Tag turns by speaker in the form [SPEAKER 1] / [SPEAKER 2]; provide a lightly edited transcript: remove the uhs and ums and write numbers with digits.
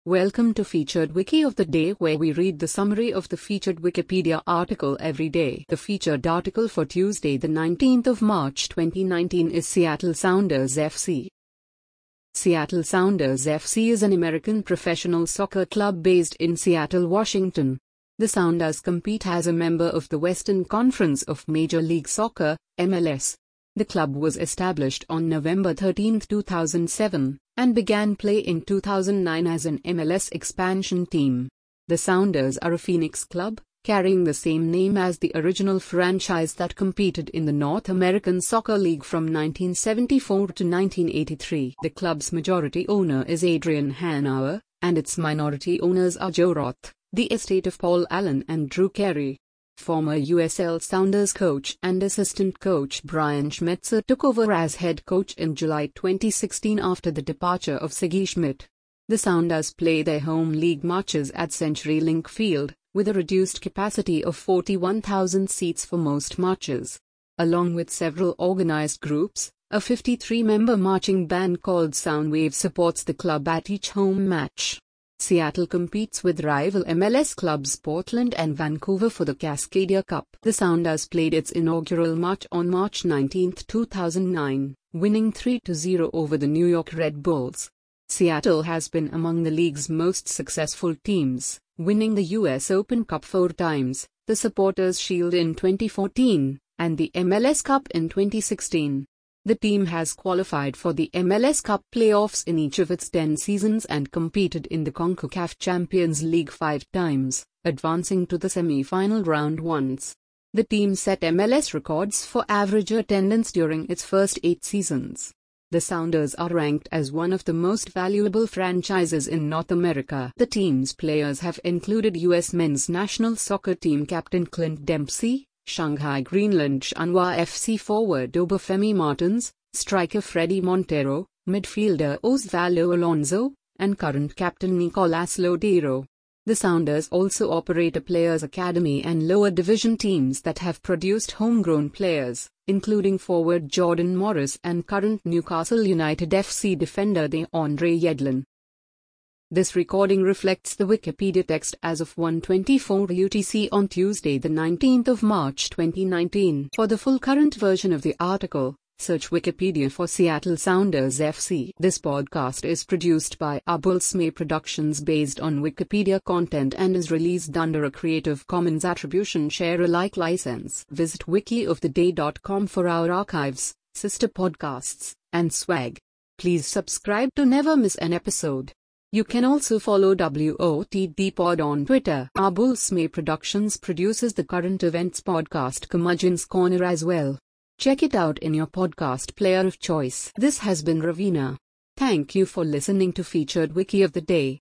[SPEAKER 1] Welcome to Featured Wiki of the Day, where we read the summary of the featured Wikipedia article every day. The featured article for Tuesday, the 19th of March 2019 is Seattle Sounders FC. Seattle Sounders FC is an American professional soccer club based in Seattle, Washington. The Sounders compete as a member of the Western Conference of Major League Soccer, MLS. The club was established on November 13, 2007, and began play in 2009 as an MLS expansion team. The Sounders are a Phoenix club, carrying the same name as the original franchise that competed in the North American Soccer League from 1974 to 1983. The club's majority owner is Adrian Hanauer, and its minority owners are Joe Roth, the estate of Paul Allen and Drew Carey. Former USL Sounders coach and assistant coach Brian Schmetzer took over as head coach in July 2016 after the departure of Sigi Schmidt. The Sounders play their home league matches at CenturyLink Field, with a reduced capacity of 41,000 seats for most matches. Along with several organized groups, a 53-member marching band called Soundwave supports the club at each home match. Seattle competes with rival MLS clubs Portland and Vancouver for the Cascadia Cup. The Sounders played its inaugural match on March 19, 2009, winning 3-0 over the New York Red Bulls. Seattle has been among the league's most successful teams, winning the US Open Cup 4 times, the Supporters' Shield in 2014, and the MLS Cup in 2016. The team has qualified for the MLS Cup playoffs in each of its 10 seasons and competed in the CONCACAF Champions League 5 times, advancing to the semi-final round once. The team set MLS records for average attendance during its first 8 seasons. The Sounders are ranked as one of the most valuable franchises in North America. The team's players have included U.S. men's national soccer team captain Clint Dempsey, Shanghai Greenland Shanghua FC forward Obafemi Martins, striker Fredy Montero, midfielder Osvaldo Alonso, and current captain Nicolas Lodeiro. The Sounders also operate a players' academy and lower division teams that have produced homegrown players, including forward Jordan Morris and current Newcastle United FC defender DeAndre Yedlin. This recording reflects the Wikipedia text as of 1:24 UTC on Tuesday, the 19th of March 2019. For the full current version of the article, search Wikipedia for Seattle Sounders FC. This podcast is produced by Abulsme Productions based on Wikipedia content and is released under a Creative Commons Attribution Share Alike license. Visit wikioftheday.com for our archives, sister podcasts, and swag. Please subscribe to never miss an episode. You can also follow WOTD Pod on Twitter. Abulsme Productions produces the current events podcast Curmudgeon's Corner as well. Check it out in your podcast player of choice. This has been Ravina. Thank you for listening to Featured Wiki of the Day.